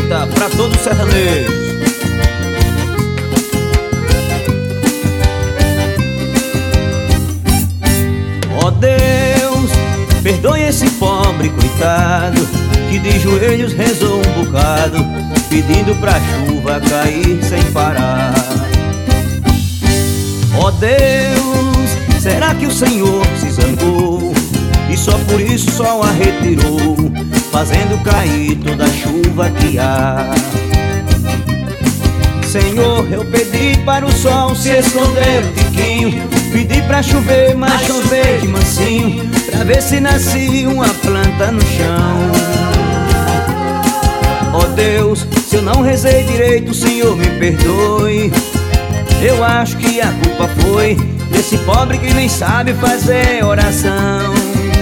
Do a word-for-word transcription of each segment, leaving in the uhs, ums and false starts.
Eita, pra todos os sertanejos. Ó Deus, perdoe esse pobre coitado que de joelhos rezou um bocado, pedindo pra chuva cair sem parar. Ó Deus, será que o Senhor se zangou e só por isso só a retirou, fazendo cair toda a chuva que há? Senhor, eu pedi para o sol se esconder um tiquinho, pedi pra chover, mas chover de mansinho, pra ver se nascia uma planta no chão. Ó Deus, se eu não rezei direito, o Senhor me perdoe. Eu acho que a culpa foi desse pobre que nem sabe fazer oração.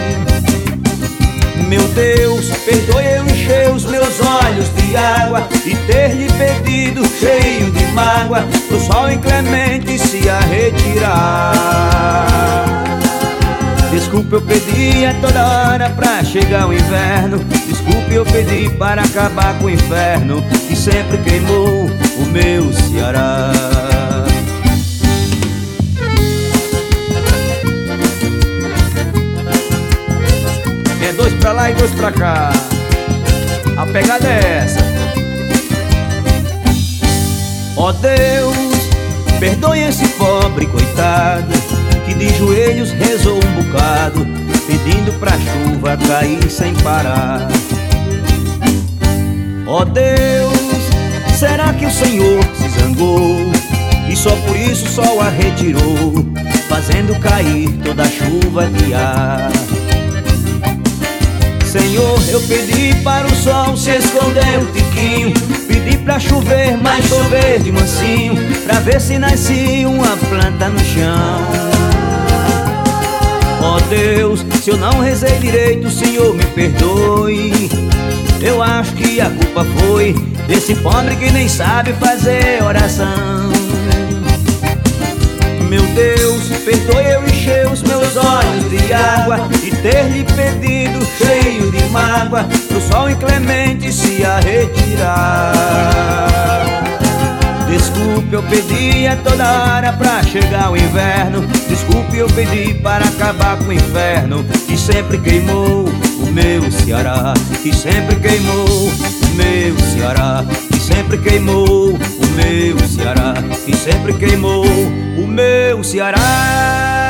Meu Deus, perdoe eu encher os meus olhos de água e ter lhe pedido, cheio de mágoa, pro sol inclemente se a retirar. Desculpe, eu pedi a toda hora pra chegar o inverno. Desculpe, eu pedi para acabar com o inferno que sempre queimou o meu Ceará. É dois pra lá e dois pra cá. A pegada é essa. Ó Deus, perdoe esse pobre coitado que de joelhos rezou um bocado, pedindo pra chuva cair sem parar. Ó Deus, será que o Senhor se zangou e só por isso só a retirou, fazendo cair toda a chuva que há? Senhor, eu pedi para o sol se esconder um tiquinho, pedi pra chover, mas chover de mansinho, pra ver se nascia uma planta no chão. Ó Deus, se eu não rezei direito, o Senhor me perdoe. Eu acho que a culpa foi desse pobre que nem sabe fazer oração. Meu Deus, perdoe eu encher os meus olhos de água e ter lhe pedido, cheio de mágoa, pro sol inclemente se a retirar. Desculpe, eu pedi a toda hora pra chegar o inverno. Desculpe, eu pedi para acabar com o inferno que sempre queimou o meu Ceará, que sempre queimou o meu Ceará, que sempre queimou o meu Ceará, que sempre queimou o meu Ceará.